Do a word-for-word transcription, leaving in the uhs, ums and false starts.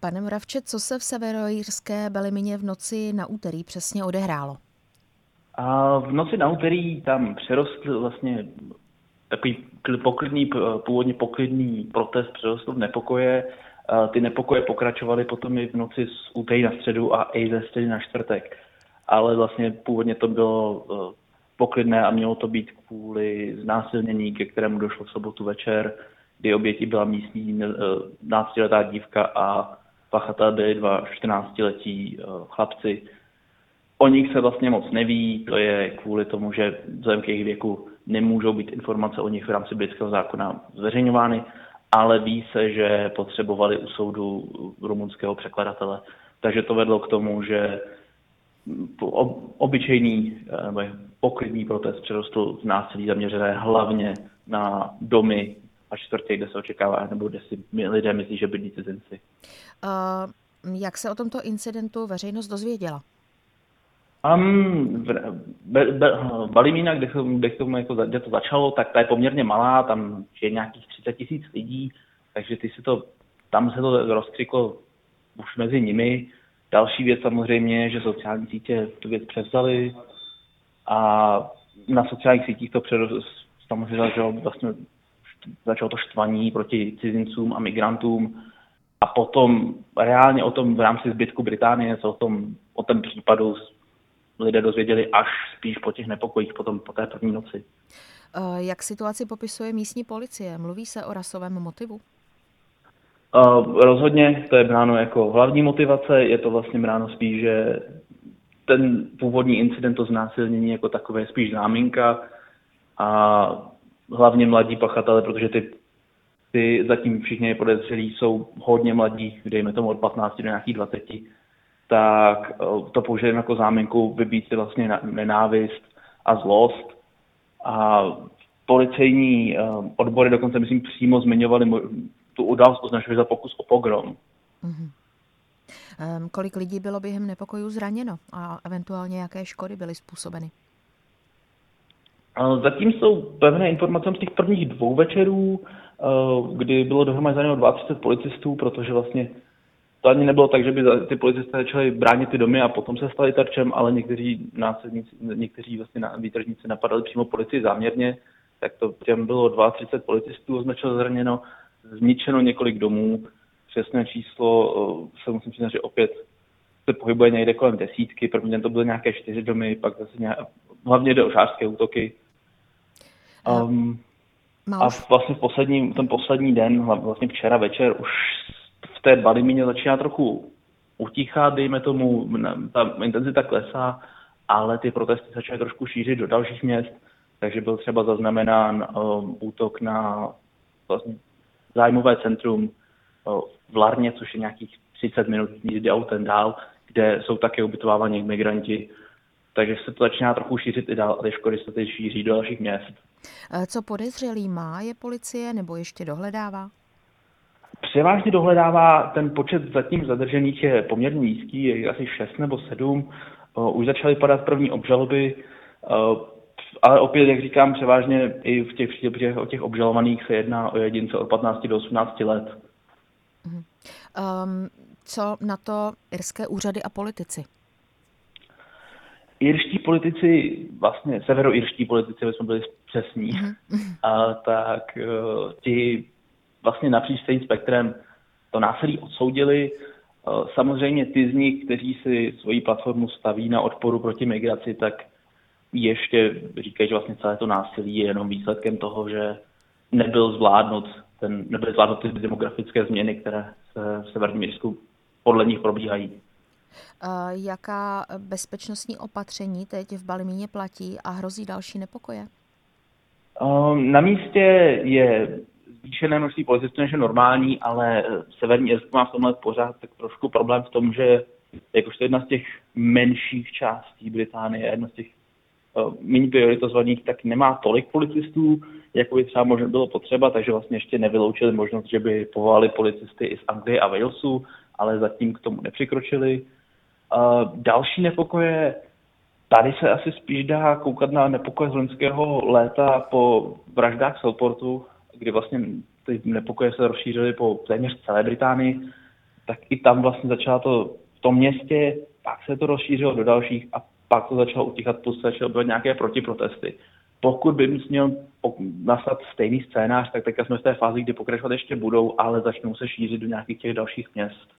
Pane Moravče, co se v severoirské Ballymině v noci na úterý přesně odehrálo? A v noci na úterý tam přerostl vlastně takový poklidný, původně poklidný protest přerostl v nepokoje. Ty nepokoje pokračovaly potom i v noci z úterý na středu a i ze středy na čtvrtek. Ale vlastně původně to bylo poklidné a mělo to být kvůli znásilnění, ke kterému došlo v sobotu večer, kdy obětí byla místní náctiletá dívka a pachatel byli dva čtrnáctiletí chlapci. O nich se vlastně moc neví, to je kvůli tomu, že vzhledem k jejich věku nemůžou být informace o nich v rámci britského zákona zveřejňovány, ale ví se, že potřebovali u soudu rumunského překladatele. Takže to vedlo k tomu, že obyčejný nebo poklidný protest přerostl v násilí zaměřené hlavně na domy a čtvrtě, kde se očekává, nebo kde si lidé myslí, že bydlí cizinci. Uh, jak se o tomto incidentu veřejnost dozvěděla? Um, Ballymena, kde, kde, jako, kde to začalo, tak ta je poměrně malá, tam je nějakých třicet tisíc lidí, takže ty si to, tam se to rozkřiklo už mezi nimi. Další věc samozřejmě, že sociální sítě tu věc převzaly a na sociálních sítích to přerost, samozřejmě začalo, vlastně, začalo to štvaní proti cizincům a migrantům a potom reálně o tom v rámci zbytku Británie se o tom, o tom případu lidé dozvěděli až spíš po těch nepokojích, potom po té první noci. Jak situaci popisuje místní policie? Mluví se o rasovém motivu? Uh, rozhodně to je bráno jako hlavní motivace, je to vlastně bráno spíš, že ten původní incident, to znásilnění jako takové je spíš záminka a hlavně mladí pachatele, protože ty, ty zatím všichni podezřelí jsou hodně mladí, dejme tomu od patnácti do nějakých dvaceti, tak to použijeme jako záminku vybít si vlastně nenávist a zlost. A policejní odbory dokonce, myslím, přímo zmiňovali tu událost, označili za pokus o pogrom. Mm-hmm. Um, kolik lidí bylo během nepokojů zraněno a eventuálně jaké škody byly způsobeny? Zatím jsou pevné informace z těch prvních dvou večerů, kdy bylo dohromady zraněno třicet dva policistů, protože vlastně to ani nebylo tak, že by ty policisté začali bránit ty domy a potom se stali terčem, ale někteří násilníci, někteří vlastně výtržníci napadali přímo policii záměrně, tak to těm bylo třicet dva policistů označeno zraněno, zničeno několik domů. Přesné číslo se musím přiznat, že opět se pohybuje někde kolem desítky. První den to byly nějaké čtyři domy, pak zase nějak, hlavně jde o žářské útoky. Um, a vlastně v poslední, ten poslední den, vlastně včera večer, už v té Ballymině začíná trochu utichat, dejme tomu, ta intenzita klesá, ale ty protesty začaly trošku šířit do dalších měst, takže byl třeba zaznamenán um, útok na vlastně zájmové centrum uh, v Larně, což je nějakých třicet minut jízdy autem dál, kde jsou také ubytovávaní migranti. Takže se to začíná trochu šířit i dál a ty škody se teď šíří do dalších měst. Co podezřelý má je policie nebo ještě dohledává? Převážně dohledává, ten počet zatím zadržených je poměrně nízký, je asi šest nebo sedm. Uh, už začaly padat první obžaloby, uh, ale opět, jak říkám, převážně i v těch, v těch, o těch obžalovaných se jedná o jedince od patnácti do osmnácti let. Um, co na to irské úřady a politici? Irští politici, vlastně severoirští politici, aby jsme byli přesní, mm-hmm. a tak uh, ti vlastně napříč stejným spektrem to násilí odsoudili. Uh, samozřejmě ty z nich, kteří si svoji platformu staví na odporu proti migraci, tak ještě říkají, že vlastně celé to násilí je jenom výsledkem toho, že nebyl zvládnut ten, nebyly zvládnut ty demografické změny, které se v Severním Irsku podle nich probíhají. Jaká bezpečnostní opatření teď v Ballymině platí a hrozí další nepokoje? Na místě je zvýšené množství policistů než je normální, ale Severní Irsko má v tomhle pořád tak trošku problém v tom, že jakožto jedna z těch menších částí Británie, jedna z těch uh, méně prioritizovaných, tak nemá tolik policistů, jako by třeba možná bylo potřeba, takže vlastně ještě nevyloučili možnost, že by povolali policisty i z Anglie a Walesu, ale zatím k tomu nepřikročili. Uh, další nepokoje, tady se asi spíš dá koukat na nepokoje z loňského léta po vraždách v Southportu, kdy vlastně ty nepokoje se rozšířily po téměř celé Británii. tak i tam vlastně začalo to v tom městě, pak se to rozšířilo do dalších a pak to začalo utíkat, plus se začalo být nějaké protiprotesty. Pokud by měl nastat stejný scénář, tak teďka jsme v té fázi, kdy pokračovat ještě budou, ale začnou se šířit do nějakých těch dalších měst.